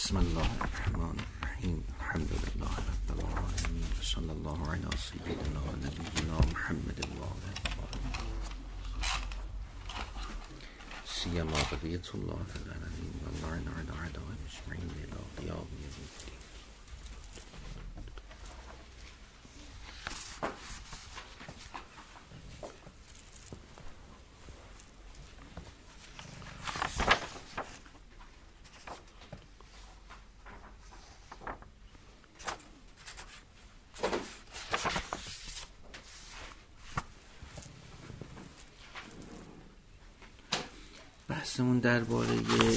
بسم الله الرحمن الرحیم الحمد لله رب العالمین و صلی الله علی سیدنا و نبینا محمد سیما بقیت الله العالمین و لعن علی اعداء اجمعین الی قیام یوم الدین. بحثمون درباره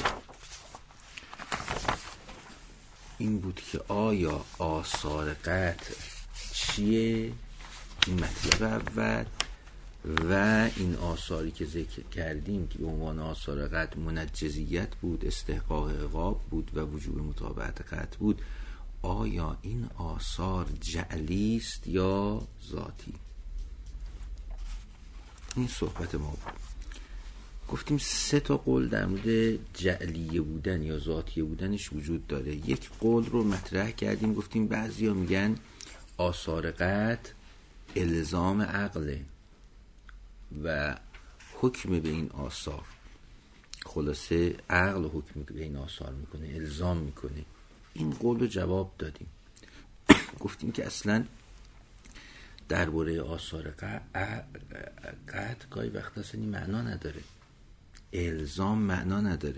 این بود که آیا آثار قطع چیه؟ این مطلب اول. و این آثاری که ذکر کردیم که به عنوان آثار قطع منجزیت بود، استحقاق عقاب بود و وجوب متابعت قطع بود، آیا این آثار جعلی است یا ذاتی؟ این صحبت ما بود. گفتیم 3 قول در مورد جعلیه بودن یا ذاتیه بودنش وجود داره. یک قول رو مطرح کردیم، گفتیم بعضیا میگن آثار قطع الزام عقله و حکم به این آثار، خلاصه عقل حکم به این آثار میکنه، الزام میکنه. این قول رو جواب دادیم. گفتیم که اصلا درباره آثار قطع گاهی وقت اصلا این معنا نداره، الزام معنا نداره.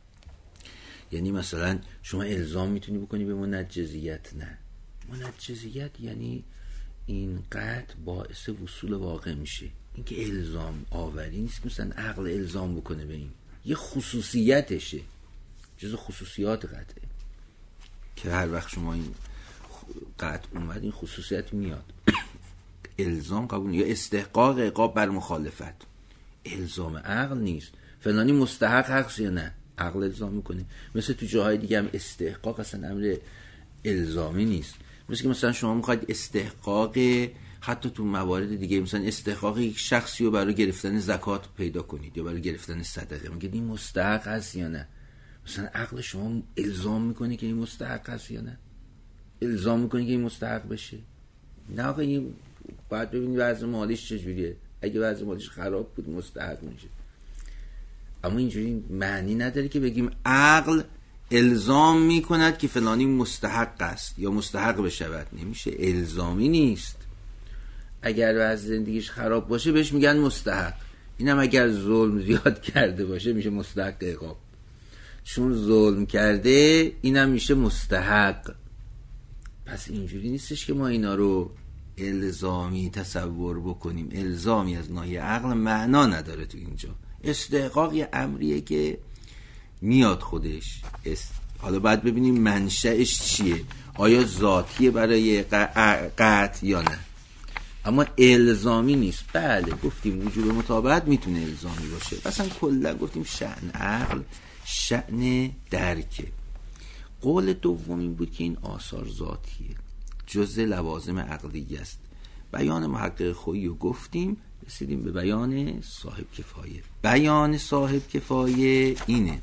یعنی مثلا شما الزام میتونی بکنی به منجزیت، نه، منجزیت یعنی این قطع باعث وصول واقع میشه. این که الزام آوری نیست مثلا عقل الزام بکنه به این، یه خصوصیتشه، جز خصوصیات قطعه که هر وقت شما این قطع اومد این خصوصیت میاد. الزام قبول، یا استحقاق عقاب بر مخالفت، الزام عقل نیست. فلانی مستحق هست یا نه، عقل الزام میکنه. مثل تو جاهای دیگه هم استحقاق اصلا امر الزامی نیست. مثل که مثلا شما میخواید استحقاق، حتی تو موارد دیگه مثلا استحقاق یک شخصی رو برای گرفتن زکات پیدا کنید یا برای گرفتن صدقه، میگید این مستحق هست یا نه. مثلا عقل شما الزام میکنه که این مستحق هست یا نه، الزام میکنه که این مستحق بشه. نه آقا، این باید ببینید وضع مالیش چجوریه. اگه وضع مالیش خراب بود مستحق میشه. اما اینجوری معنی نداره که بگیم عقل الزام میکند که فلانی مستحق است یا مستحق بشود. نمیشه، الزامی نیست. اگر وضع زندگیش خراب باشه بهش میگن مستحق. اینم اگر ظلم زیاد کرده باشه میشه مستحق عقاب. چون ظلم کرده اینم میشه مستحق. پس اینجوری نیستش که ما اینا رو الزامی تصور بکنیم. الزامی از ناحیه عقل معنا نداره تو اینجا. استحقاق یه امریه که میاد خودش. حالا باید ببینیم منشأش چیه، آیا ذاتیه برای قطع یا نه. اما الزامی نیست. بله گفتیم وجوب متابعت میتونه الزامی باشه. مثلا کلا گفتیم شأن عقل شأن درکه. قول دوم این بود که این آثار ذاتیه، جزء لوازم عقلیه است. بیان محقق خویی رو گفتیم، رسیدیم به بیان صاحب کفایه. بیان صاحب کفایه اینه،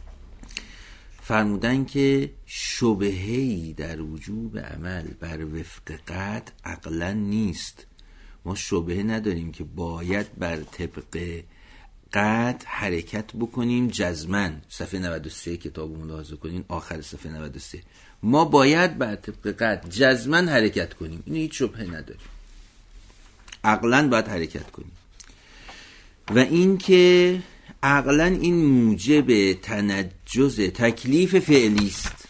فرمودن که شبهه‌ای در وجوب عمل بر وفق قطع عقلا نیست. ما شبهه نداریم که باید بر طبق قطع حرکت بکنیم جزماً. صفحه 93 کتاب ملاحظه کنین، آخر صفحه 93 ما باید بر طبق قطع جزماً حرکت کنیم. اینو هیچ شبهه نداریم، عقلاً باید حرکت کنیم. و این که عقلاً این موجب تنجز تکلیف فعلی است.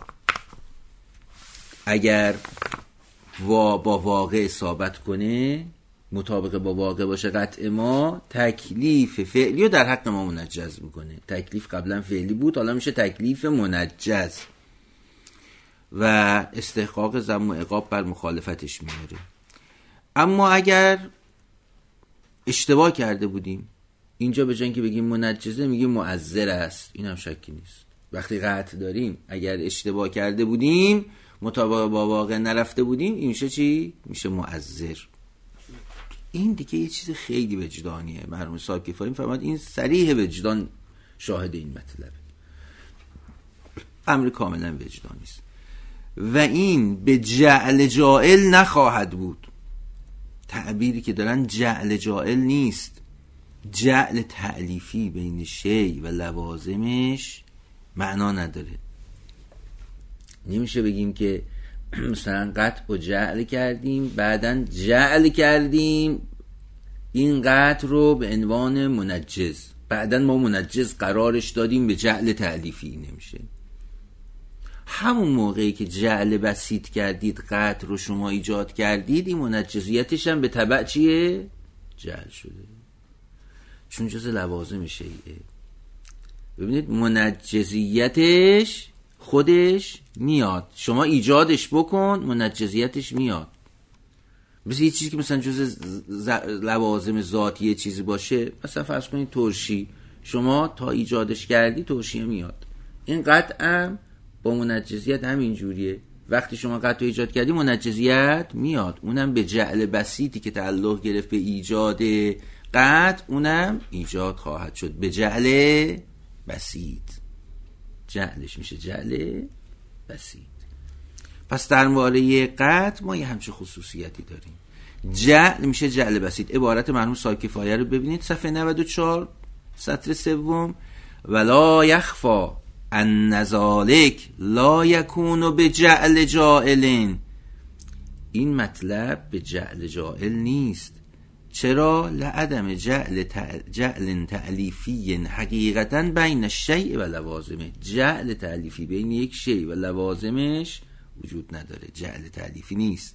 اگر با واقع ثابت کنه، مطابق با واقع باشه قطع ما، تکلیف فعلی رو در حق ما منجز میکنه. تکلیف قبلا فعلی بود، حالا میشه تکلیف منجز و استحقاق ذم و عقاب بر مخالفتش میاره. اما اگر اشتباه کرده بودیم، اینجا به جای اینکه بگیم منجزه میگیم معذر است، این هم شکی نیست. وقتی قطع داریم اگر اشتباه کرده بودیم، مطابق با واقع نرفته بودیم، این میشه چی؟ میشه معذر. این دیگه یه چیز خیلی وجدانیه. مرحوم صاحب کفایه فرمود این صریح وجدان شاهد این مطلبه. امر کاملا وجدانی است و این به جعل جائل نخواهد بود. تعبیری که دارن جعل جائل نیست، جعل تألیفی بین شی و لوازمش معنا نداره. نمیشه بگیم که مثلا قطع و جعل کردیم بعدن جعل کردیم این قطع رو به عنوان منجز، بعدن ما منجز قرارش دادیم به جعل تألیفی. نمیشه. همون موقعی که جعل بسیط کردید قطع رو شما ایجاد کردید، این منجزیتش هم به تبع چیه؟ جعل شده، چون جز لوازم شیئه. ببینید منجزیتش خودش میاد، شما ایجادش بکن منجزیتش میاد. مثل یه چیزی که مثلا جز لوازم ذاتی چیزی باشه، مثلا فرض کنید ترشی، شما تا ایجادش کردی ترشی میاد. این قطعا با منجزیت همین جوریه، وقتی شما قطع ایجاد کردی منجزیت میاد، اونم به جعل بسیطی که تعلق گرفت به ایجاد قطع اونم ایجاد خواهد شد به جعل بسیط، جعلش میشه جعل بسیط. پس در مورد قطع ما یه همچه خصوصیتی داریم. جعل میشه جعل بسیط. عبارت مرحوم صاحب کفایه رو ببینید صفحه 94 سطر سوم. ولا یخفا ان ذالک لا یکون به جعل جائل. این مطلب به جعل جائل نیست. چرا؟ لعدم جعل تألیفی حقیقتا بین الشیء و لوازمه. جعل تألیفی بین یک شیء و لوازمش وجود نداره، جعل تألیفی نیست.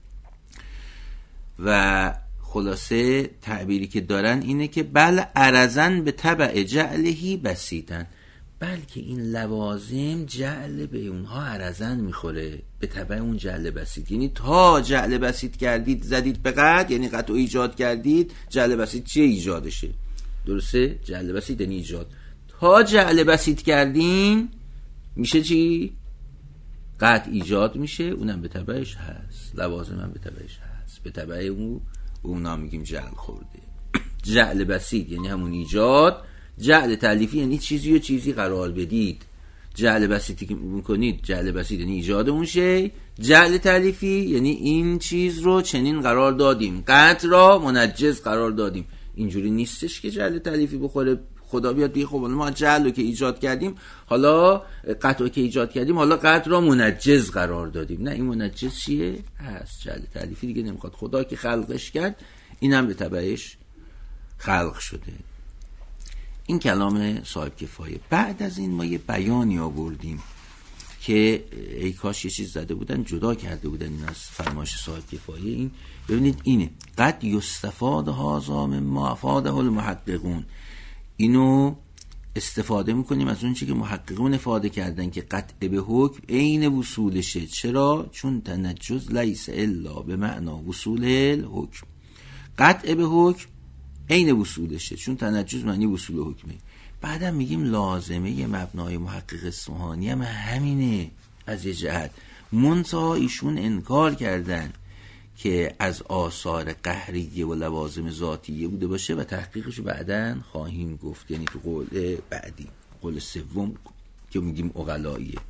و خلاصه تعبیری که دارن اینه که بل عرضن به تبع جعلهی بسیطن، بلکه این لوازم جعل به اونها عرضن میخوره به تبع اون جعل بسیط. یعنی تا جعل بسیط کردید زدید به قطع، یعنی قطع ایجاد کردید، جعل بسیط چیه؟ ایجادشه. درسته؟ جعل بسیط یعنی ایجاد. تا جعل بسیط کردین میشه چی؟ قطع ایجاد میشه، اونم به تبعش هست، لوازم هم به تبعش هست، به تبع اونا میگیم جعل خورده. جعل بسیط یعنی همون ایجاد، جعل تألیفی یعنی چیزی و چیزی قرار بدید. جعل بسیطی که میکنید، جعل بسیط یعنی ایجاد اون شی، جعل تألیفی یعنی این چیز رو چنین قرار دادیم، قطع را منجز قرار دادیم. اینجوری نیستش که جعل تألیفی بخوره خدا بیاد بگه خب ما جعل رو که ایجاد کردیم، حالا قطع رو که ایجاد کردیم، حالا قطع را منجز قرار دادیم. نه، این منجز چیه؟ هست جعل تألیفی دیگه نمیخواد. خدا که خلقش کرد اینم به تبعش خلق شده. این کلام صاحب کفایه. بعد از این ما یه بیانی آوردیم که ای کاش یه چیز زده بودن جدا کرده بودن این از فرمایش صاحب کفایه. این ببینید اینه: قد یستفاد هذا مما افاده المحققون. اینو استفاده میکنیم از اون چی که محققون افاده کردن که قطع به حکم عین وصولشه. چرا؟ چون تنجز لیس الا به معنا وصول الحکم. قطع به حکم عین وصولشه، چون تنجز معنی وصول حکمه. بعدم میگیم لازمه مبنای محقق اصفهانی هم همینه از یه جهت. منتها ایشون انکار کردن که از آثار قهریه و لوازم ذاتیه بوده باشه و تحقیقش بعداً خواهیم گفت، یعنی تو قول بعدی، قول سوم که میگیم عقلاییه.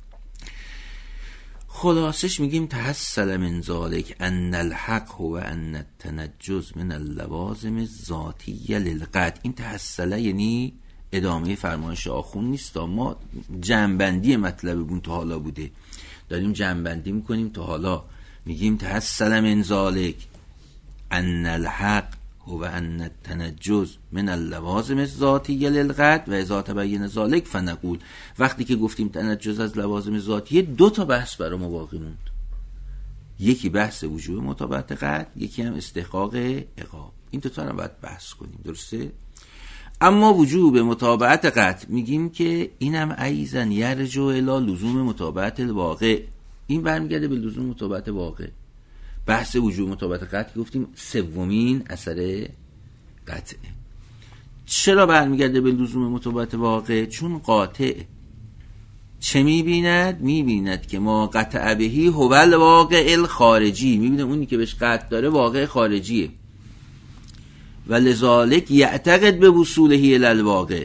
خلاصش میگیم تحصل من ذالک ان الحق هو ان التنجز من اللوازم الذاتیه للقطع. این تحصله یعنی ادامه فرمایش آخون نیست، ما جمع‌بندی مطلبمون تا حالا بوده، داریم جمع‌بندی میکنیم. تا حالا میگیم تحصل من ذالک ان الحق هو ان التنجز من اللوازم الذاتیه للقطع و اذا تبین ذالک فنقول. وقتی که گفتیم تنجز از لوازم ذاتیه، دو تا بحث برای ما باقی موند. یکی بحث وجوب مطابقت قطع، یکی هم استحقاق عقاب. این دو تا رو باید بحث کنیم، درسته؟ اما وجوب مطابقت قطع میگیم که اینم ایزن یرجع الی لزوم مطابقت الواقع. این برمیگرده به لزوم مطابقت واقع. بحث وجوب مطابقت قطع گفتیم سومین اثر قطعه. چرا برمیگرده به لزوم مطابقت واقع؟ چون قاطع چه میبیند؟ میبیند که ما قطع بهی هو الواقع الخارجی. میبینه اونی که بهش قطع داره واقع خارجیه. و لذالک یعتقد به وصوله الی الواقع.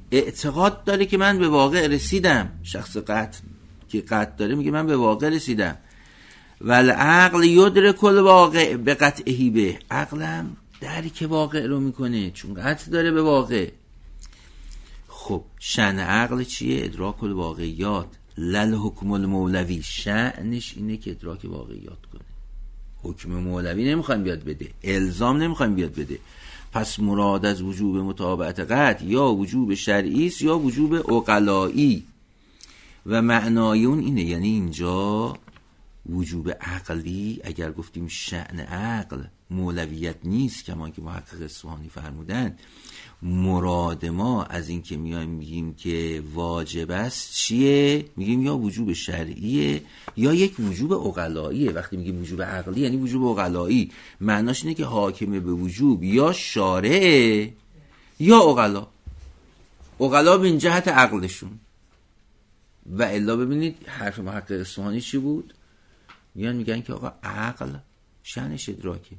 اعتقاد داره که من به واقع رسیدم. شخص قطع که قطع داره میگه من به واقع رسیدم. والعقل یدرک الواقع به قطعه به، عقلم درک واقع رو میکنه چون قطع داره به واقع. خب شأن عقل چیه؟ ادراک الواقعیات. لل حکم المولوی، شأنش اینه که ادراک واقعیات کنه. حکم مولوی نمیخوایم بیاد بده، الزام نمیخوایم بیاد بده. پس مراد از وجوب متابعت قطع یا وجوب شرعی است یا وجوب عقلایی، و معنای اون اینه، یعنی اینجا وجوب عقلی اگر گفتیم شأن عقل مولویت نیست کما که محقق اصفهانی فرمودن، مراد ما از این که میایم میگیم که واجب است چیه؟ میگیم یا وجوب شرعیه یا یک وجوب عقلاییه. وقتی میگیم وجوب عقلی یعنی وجوب عقلایی، معناش اینه که حاکمه به وجوب یا شارع یا عقلا. عقلا به این جهت عقلشون. و الا ببینید حرف محقق اصفهانی چی بود؟ میگن که آقا عقل شأنش ادراکه،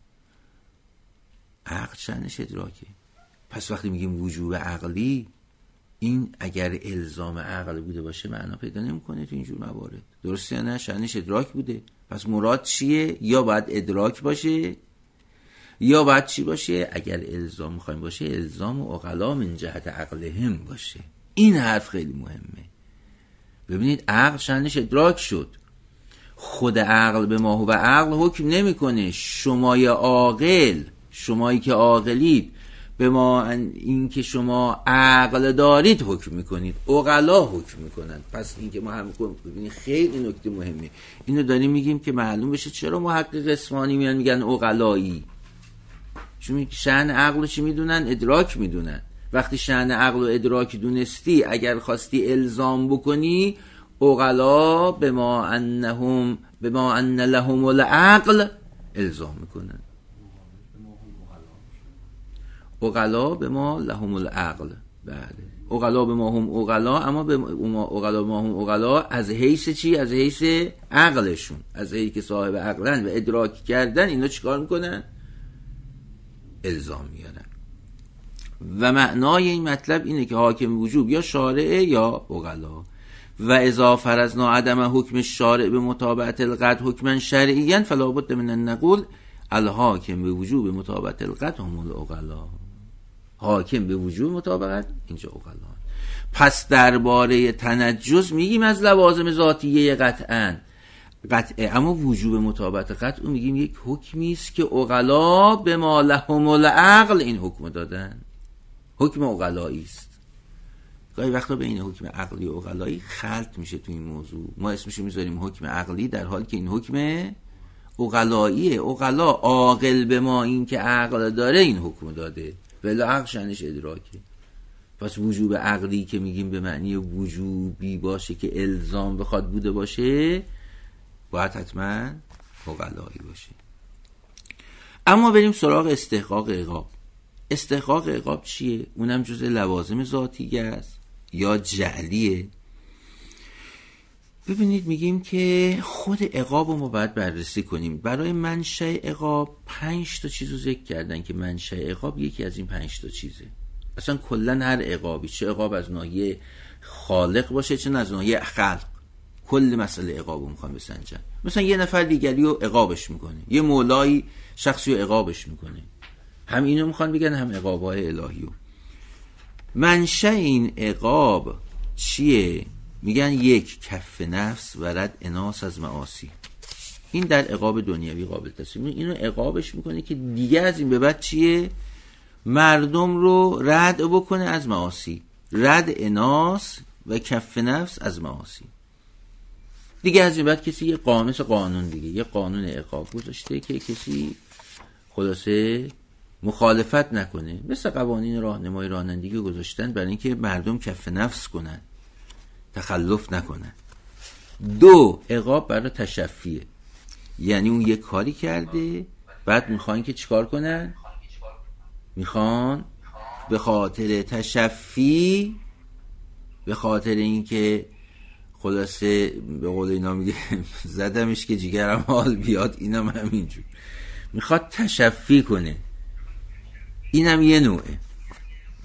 عقل شأنش ادراکه. پس وقتی میگیم وجوب عقلی، این اگر الزام عقل بوده باشه معنا پیدا نمیکنه تو اینجور موارد. درسته یا نه؟ شأنش ادراک بوده. پس مراد چیه؟ یا باید ادراک باشه یا باید چی باشه؟ اگر الزام میخوایم باشه الزام و عقلا من جهت عقلهم باشه. این حرف خیلی مهمه. ببینید عقل شأنش ادراک شد، خود عقل به ما و عقل حکم نمیکنه. شمای عاقل، شمایی که عاقلید، به ما این که شما عقل دارید حکم میکنید، عقلا حکم میکنند. پس این که ما هم ببینید خیلی نکته مهمه. اینو داریم میگیم که معلوم بشه چرا محقق اصفهانی میگن عقلایی. چون شأن عقل چی میدونن؟ ادراک میدونن. وقتی شأن عقل و ادراک دونستی، اگر خواستی الزام بکنی، عقلا بما ان لهم العقل الزام میکنن. عقلا بما لهم العقل، بله، عقلا بما هم عقلا، اما عقلا بما هم عقلا از حیث چی؟ از حیث عقلشون، از حیث که صاحب عقلن و ادراک کردن. اینا چیکار میکنن؟ الزام میارن. و معنای این مطلب اینه که حاکم وجوب یا شارع یا عقلا. و اذا فرضنا عدم حکم الشارع به متابعت القطع حکما شرعیا فلا بد من ان نقول الحاکم به وجوب متابعت القطع هم العقلا. حاکم به وجوب مطابقت اینجا عقلا. پس درباره تنجس میگیم از لوازم ذاتیه قطعا، اما وجوب مطابقت قطع میگیم یک حکمی است که عقلا به ما لهم العقل این حکم دادن، حکم عقلایی است. گاهی وقتا بین حکم عقلی و عقلایی خلط میشه تو این موضوع. ما اسمشو میذاریم حکم عقلی در حالی که این حکم عقلاییه. عقلا عاقل به ما این که عقل داره این حکم داده، ولی عقل شأنش ادراکه. پس وجوب عقلی که میگیم به معنی وجوبی باشه که الزام بخواد بوده باشه، باید حتما عقلایی باشه. اما بریم سراغ استحقاق عقاب. استحقاق عقاب چیه؟ اونم جز لوازم ذاتیه است یا جعلیه. ببینید میگیم که خود عقاب رو ما باید بررسی کنیم. برای منشأ عقاب 5 تا چیز رو ذکر کردن که منشأ عقاب یکی از این 5 تا چیزه. اصلا کلا هر عقابی، چه عقاب از ناحیه خالق باشه چه از ناحیه خلق، کل مسئله عقاب رو میخوام بسنجن. مثلا یه نفر دیگری رو عقابش میکنه، یه مولایی شخصی رو عقابش میکنه، هم اینو میخوان بگن هم عقابهای الهی رو. منشأ این عقاب چیه؟ میگن یک، کف نفس و رد اناس از معاصی. این در عقاب دنیوی قابل تصویر. اینو عقابش میکنه که دیگه از این به بعد چیه؟ مردم رو رد بکنه از معاصی، رد اناس و کف نفس از معاصی. دیگه از این بعد کسی یه قانون دیگه، یه قانون عقاب گذاشته که کسی خلاصه مخالفت نکنه، مثل قوانین راهنمای رانندگی گذاشتن برای اینکه مردم کف نفس کنن، تخلف نکنن. 2، عقاب برای تشفیه، یعنی اون یه کاری کرده بعد میخوان که چیکار کنن؟ میخوان به خاطر تشفی، به خاطر اینکه خلاصه به قول اینا میگه زدمش که جیگرم حال بیاد، اینم همینجور میخواد تشفی کنه. اینم یه نوعه،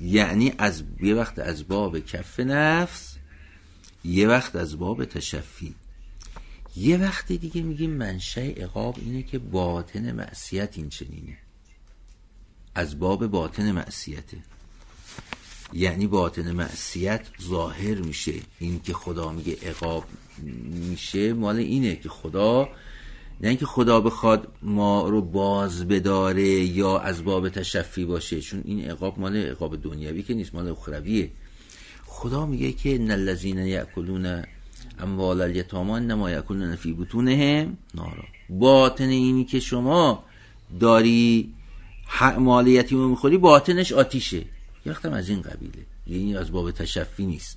یعنی از یه وقت از باب کف نفس، یه وقت از باب تشفی، یه وقت دیگه میگیم منشأ عقاب اینه که باطن معصیت این چنینه، از باب باطن معصیته. یعنی باطن معصیت ظاهر میشه. این که خدا میگه عقاب میشه مال اینه که خدا، نه اینکه خدا بخواد ما رو باز بداره یا از باب تشفی باشه، چون این عقاب مال عقاب دنیوی که نیست، مال اخرویه. خدا میگه که ان الذين ياكلون اموال اليتامى انما ياكلون في بطونهم نارا. باطن اینی که شما داری مال یتیم رو میخوری باطنش آتیشه. یختم از این قبیله، یعنی از باب تشفی نیست.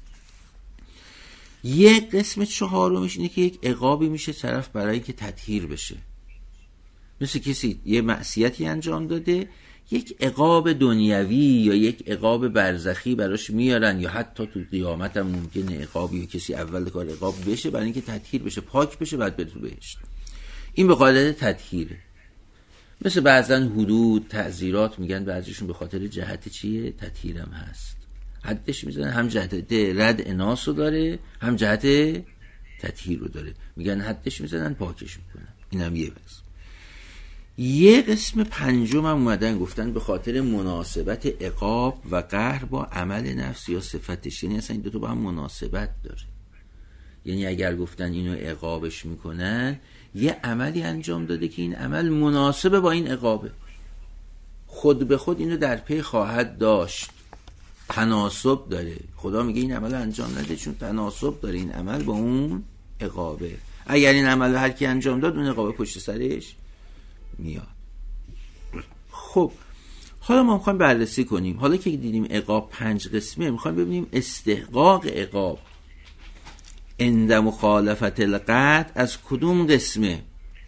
یک قسم چهارمش اینه که یک عقابی میشه طرف برای که تطهیر بشه. مثل کسی یه معصیتی انجام داده، یک عقاب دنیوی یا یک عقاب برزخی براش میارن، یا حتی تو قیامت هم ممکنه عقابی یا کسی اول کار عقاب بشه برای اینکه تطهیر بشه، پاک بشه، بعد بره تو بهشت. این به قاعده تطهیره. مثل بعضن حدود تعزیرات میگن بعضیشون به خاطر جهت چیه؟ تطهیرم هست. حدش میزنن هم جهت رد اناس رو داره، هم جهت تطهیر رو داره. میگن حدش میزنن پاکش میکنن. اینم یه بس. یه قسم پنجم هم اومدن گفتن به خاطر مناسبت عقاب و قهر با عمل نفس یا صفتش. یعنی اصلا این دو تا با هم مناسبت داره. یعنی اگر گفتن اینو عقابش میکنن، یه عملی انجام داده که این عمل مناسب با این عقابه، خود به خود اینو در پی خواهد داشت، تناسب داره. خدا میگه این عمل انجام نده چون تناسب داره این عمل با اون عقابه. اگر این عمل هر کی انجام داد، اون عقابه پشت سرش میاد. خب حالا ما میخوایم بررسی کنیم. حالا که دیدیم عقاب 5 قسمه، میخوایم ببینیم استحقاق عقاب عند مخالفت القطع از کدوم قسمه.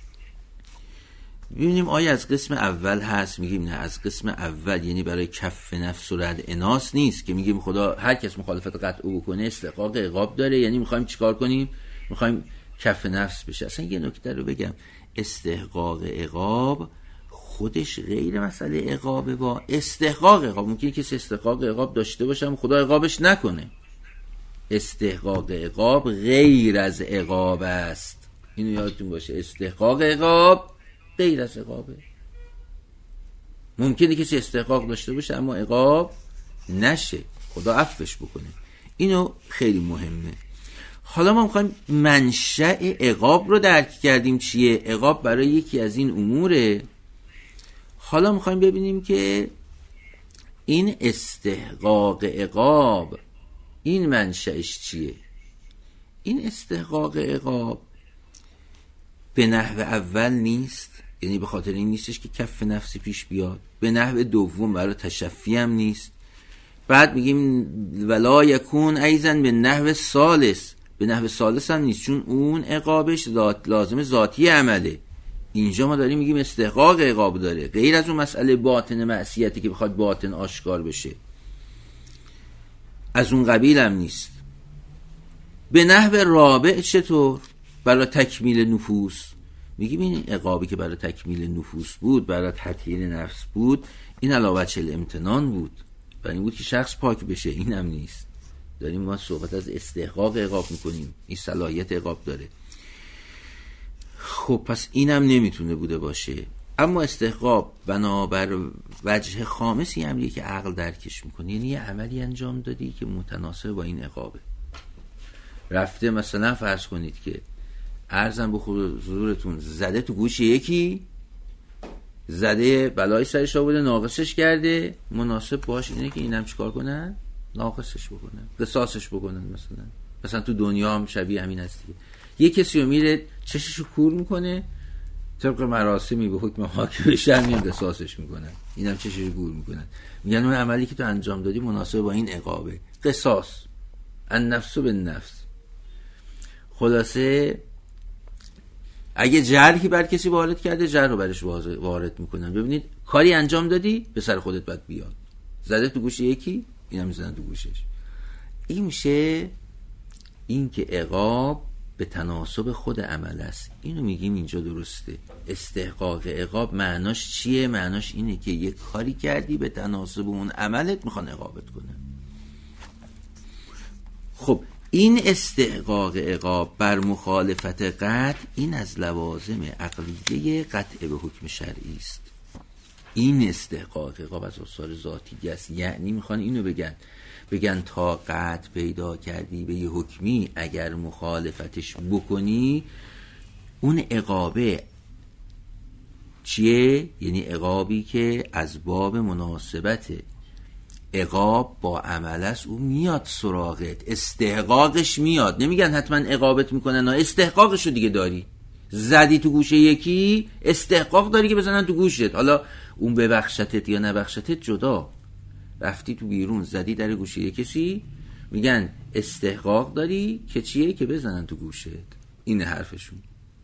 ببینیم آیا از قسم اول هست؟ میگیم نه، از قسم اول، یعنی برای کف نفس و رد اناس نیست که میگیم خدا هر کس مخالفت قطع بکنه استحقاق عقاب داره. یعنی میخوایم چیکار کنیم؟ میخوایم کف نفس بشه. اصلا یه نکته رو بگم، استحقاق عقاب خودش غیر مسئله عقابه با استحقاق عقاب. ممکنه کسی استحقاق عقاب داشته باشه خدا عقابش نکنه. استحقاق عقاب غیر از عقاب است. اینو یادتون باشه، استحقاق عقاب غیر از عقابه. ممکنه کسی استحقاق داشته باشه اما عقاب نشه، خدا عفوش بکنه. اینو خیلی مهمه. حالا ما میخوایم منشأ عقاب رو درک کردیم چیه. عقاب برای یکی از این اموره. حالا میخوایم ببینیم که این استحقاق عقاب، این منشأش چیه. این استحقاق عقاب به نحو اول نیست، یعنی به خاطر این نیستش که کف نفسی پیش بیاد. به نحو دوم برای تشفی هم نیست. بعد میگیم ولا یکون ایزن به نحو ثالث، به نحو ثالث هم نیست چون اون عقابش لازم ذاتی عمله. اینجا ما داریم میگیم استحقاق عقاب داره، غیر از اون مسئله باطن معصیتی که بخواد باطن آشکار بشه، از اون قبیل هم نیست. به نحو رابع چطور؟ برای تکمیل نفوس. میگیم این عقابی که برای تکمیل نفوس بود، برای تطهیر نفس بود، این علاوه چل امتنان بود، برای این بود که شخص پاک بشه. این هم نیست. داریم ما صحبت از استحقاق عقاب میکنیم، این صلاحیت عقاب داره. خب پس اینم نمیتونه بوده باشه. اما استحقاق بنابر وجه خامسی عملیه که عقل درکش میکنه. یعنی یه عملی انجام دادی که متناسب با این عقابه. رفته مثلا فرض کنید که عرضم به حضورتون زده تو گوش یکی، زده بلای سرش آورده، ناقصش کرده، مناسب باش اینه که اینم چیکار کنن؟ ناقصش بکنن، قصاصش بکنن. مثلا تو دنیا هم شبیه همین هست دیگه. یه کسی رو میره چششو کور میکنه، طبق مراسمی به حکم حاکم شهر میان قصاصش میکنن، اینم چششو کور میکنن. میگن اون عملی که تو انجام دادی مناسب با این عقابه، قصاص، النفس بالنفس. خلاصه اگه جرحی بر کسی وارد کرده، جرح رو برش وارد میکنن. ببینید کاری انجام دادی، به سر خودت باید بیاد. زده تو گوش یکی، اینم میزنن تو گوشش. این میشه این که عقاب به تناسب خود عمل است. اینو میگیم اینجا درسته. استحقاق عقاب معناش چیه؟ معناش اینه که یک کاری کردی به تناسب اون عملت میخوان عقابت کنن. خب این استحقاق عقاب بر مخالفت قطع، این از لوازم عقلیه قطع به حکم شرعی است. این استحقاق عقاب از آثار ذاتی است. یعنی میخوان اینو بگن تا قطع پیدا کردی به یه حکمی، اگر مخالفتش بکنی اون عقابه چیه؟ یعنی عقابی که از باب مناسبت عقاب با عمل است، اون میاد سراغت، استحقاقش میاد. نمیگن حتما عقابت میکنن، نه، استحقاقشو دیگه داری. زدی تو گوشه یکی، استحقاق داری که بزنن تو گوشت. حالا اون ببخشتت یا نبخشتت جدا. رفتی تو بیرون زدی در گوشه یک کسی، میگن استحقاق داری که چیه؟ که بزنن تو گوشت. این حرفشون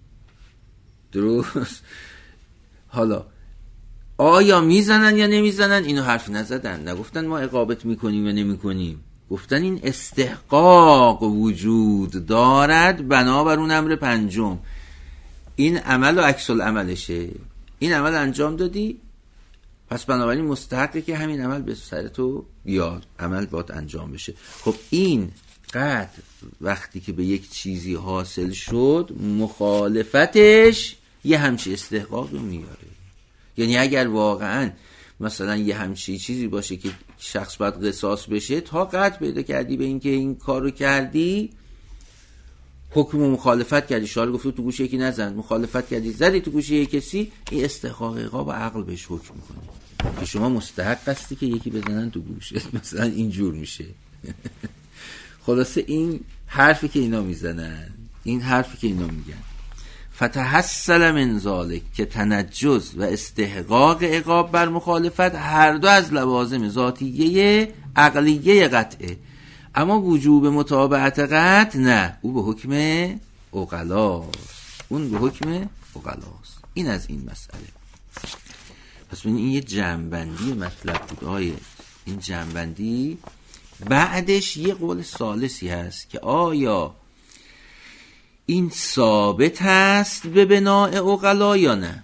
درست. حالا آیا میزنن یا نمیزنن؟ اینو حرف نزدن، نگفتن ما عقابت میکنیم یا نمیکنیم، گفتن این استحقاق وجود دارد بنابر اون امر پنجم. این عمل و عکس العملشه، این عمل انجام دادی پس بنابراین مستحقه که همین عمل به سر تو بیاد، عمل باید انجام بشه. خب این قطع وقتی که به یک چیزی حاصل شد، مخالفتش یه همچی استحقاق رو میاره. یعنی اگر واقعا مثلا یه همچی چیزی باشه که شخص باید قصاص بشه، تا قطع پیدا کردی به این که این کار رو کردی، حکم و مخالفت کردی، شارع گفت تو گوشه یکی نزن، مخالفت کردی زدی تو گوشه یک کسی، این استحقاق عقاب و عقل بهش حکم میکنه که شما مستحق هستی که یکی بزنن تو گوشه. مثلا اینجور میشه. خلاصه این حرفی که اینا میزنن، این حرفی که اینا میگن، فتحصل من ذالک، که تنجز و استحقاق عقاب بر مخالفت هر دو از لوازم ذاتیه عقلیه قطعه، اما وجوب متابعت قطع نه، او به حکم عقلاست، اون به حکم عقلاست. این از این مسئله. پس ببین این یه جمع‌بندی مطلب بود. این جمع‌بندی بعدش یه قول ثالثی هست که آیا این ثابت هست به بناء عقلا یا نه؟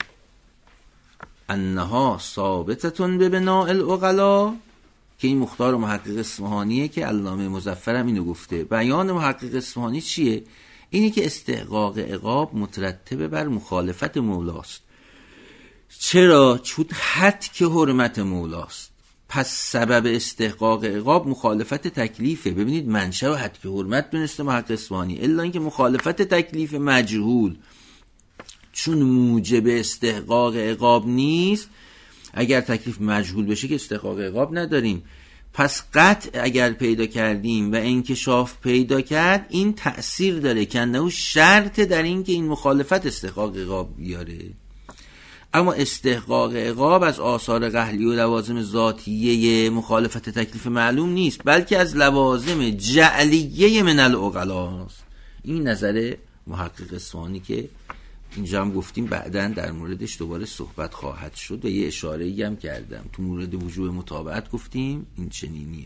انها ثابتتون به بناء العقلا، که این مختار محقق اصفهانیه که علامه مظفر هم اینو گفته. بیان محقق اصفهانی چیه؟ اینی که استحقاق عقاب مترتبه بر مخالفت مولاست. چرا؟ چون حد که حرمت مولاست، پس سبب استحقاق عقاب مخالفت تکلیفه. ببینید منشأ و حد که حرمت دونسته محقق اصفهانی، الا اینکه مخالفت تکلیف مجهول چون موجب استحقاق عقاب نیست. اگر تکلیف مجهول بشه که استحقاق عقاب نداریم. پس قطع اگر پیدا کردیم و انکشاف پیدا کرد، این تأثیر داره که انه شرط در این که این مخالفت استحقاق عقاب بیاره. اما استحقاق عقاب از آثار قهلی و لوازم ذاتیه مخالفت تکلیف معلوم نیست، بلکه از لوازم جعلیه من العقلاست. این نظر محقق اصفهانی که اینجا هم گفتیم بعداً در موردش دوباره صحبت خواهد شد و یه اشاره‌ای هم کردم تو مورد وجوب متابعت، گفتیم این چنینیه.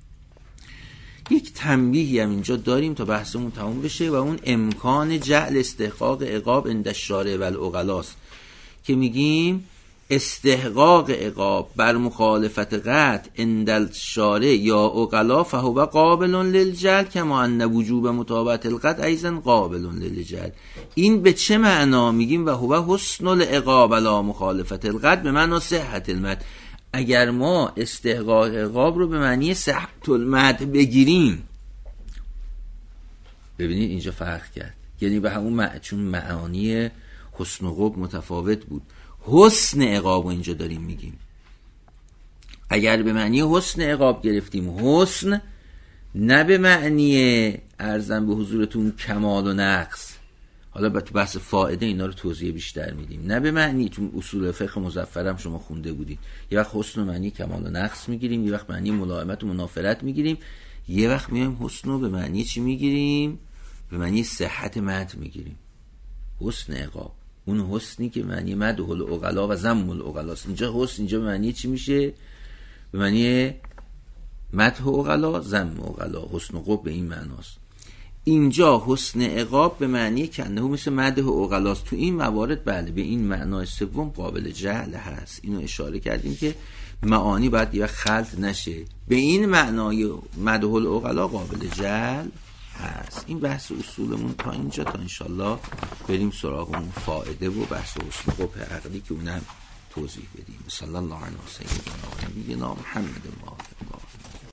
یک تنبیهی هم اینجا داریم تا بحثمون تموم بشه و اون امکان جعل استحقاق عقاب عند الشارع و العقلاست که میگیم استحقاق عقاب بر مخالفت قطع عند الشارع یا عقلا فهو قابل للجعل کما ان وجوب متابعت القطع ایضا قابل للجعل. این به چه معنا؟ میگیم و هو حسن العقاب لا مخالفت القطع به معنی صحت المد. اگر ما استحقاق عقاب رو به معنی صحت المد بگیریم، ببینید اینجا فرق کرد، یعنی به همون چون معانی حسن و قب متفاوت بود، حسن عقاب رو اینجا داریم میگیم. اگر به معنی حسن عقاب گرفتیم، حسن نه به معنی ارزم به حضورتون کمال و نقص، حالا تو بحث فائده اینا رو توضیح بیشتر میدیم، نه به معنی تو اصول فقه مظفرم شما خونده بودید یه وقت حسن و معنی کمال و نقص میگیریم، یه وقت معنی ملائمت و منافرت میگیریم، یه وقت میایم حسن رو به معنی چی میگیریم؟ به معنی صحت متن میگیریم. حسن عقاب اون حسنی که معنی مدح العقلا و ذم العقلاست. اینجا حسن اینجا به معنی چی میشه؟ به معنی مدح عقلا، ذم عقلا. حسن و قب به این معناست. اینجا حسن عقاب به معنی کنه مثل مده و عقلاست. تو این موارد بله به این معنای سوم قابل جعل هست. اینو اشاره کردیم که معانی باید یه خلط نشه. به این معنای مده العقلا قابل جعل هست. این بحث اصولمون تا اینجا، تا انشالله بریم سراغ اون فائده و بحث اصول قبح عقلی که اونم توضیح بدیم. صلی الله علیه و سیدنا و نبینا محمد.